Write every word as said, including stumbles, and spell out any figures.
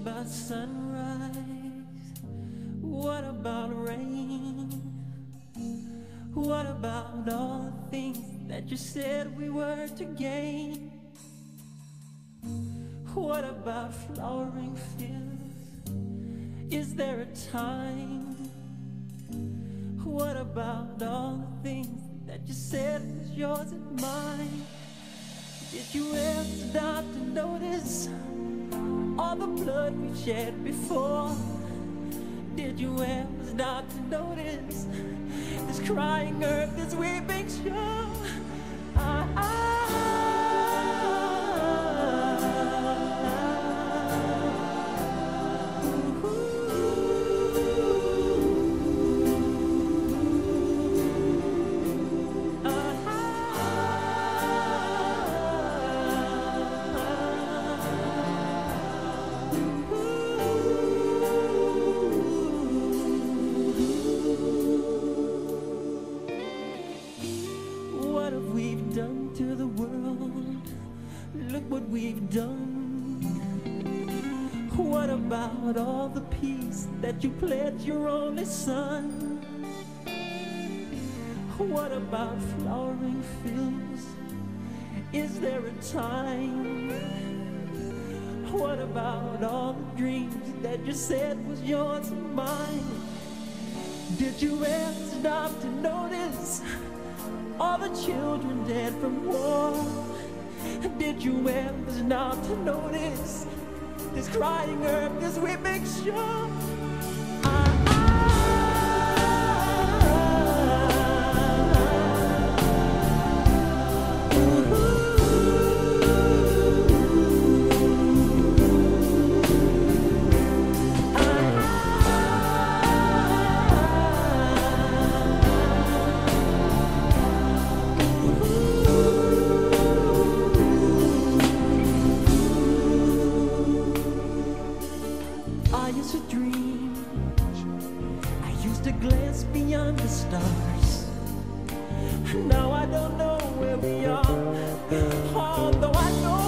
about sunrise? What about rain? What about all the things that you said we were to gain? What about flowering fields? Is there a time? What about all the things that you said was yours and mine? Did you ever stop to notice all the blood we shed before? Did you ever stop to notice this crying earth, this weeping shore? I, I done to the world, look what we've done. What about all the peace that you pledged your only son? What about flowering fields? Is there a time? What about all the dreams that you said was yours and mine? Did you ever stop to notice all the children dead from war? Did you ever stop to notice this crying earth, this weeping shore? I used to dream, I used to glance beyond the stars. Now I don't know where we are, although I know